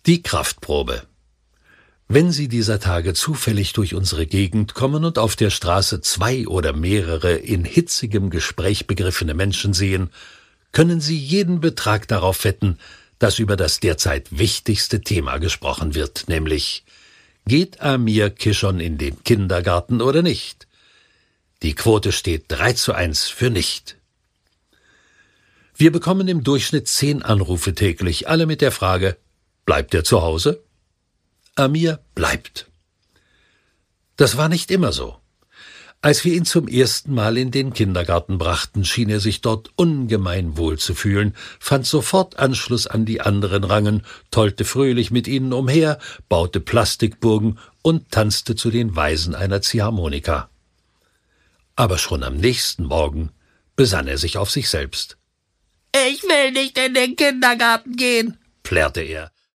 Die Kraftprobe. Wenn Sie dieser Tage zufällig durch unsere Gegend kommen und auf der Straße 2 oder mehrere in hitzigem Gespräch begriffene Menschen sehen, können Sie jeden Betrag darauf wetten, dass über das derzeit wichtigste Thema gesprochen wird, nämlich: Geht Amir Kishon in den Kindergarten oder nicht? Die Quote steht 3:1 für nicht. Wir bekommen im Durchschnitt 10 Anrufe täglich, alle mit der Frage: Bleibt er zu Hause? Amir bleibt. Das war nicht immer so. Als wir ihn zum ersten Mal in den Kindergarten brachten, schien er sich dort ungemein wohl zu fühlen, fand sofort Anschluss an die anderen Rangen, tollte fröhlich mit ihnen umher, baute Plastikburgen und tanzte zu den Weisen einer Ziehharmonika. Aber schon am nächsten Morgen besann er sich auf sich selbst. »Ich will nicht in den Kindergarten gehen«, plärrte er.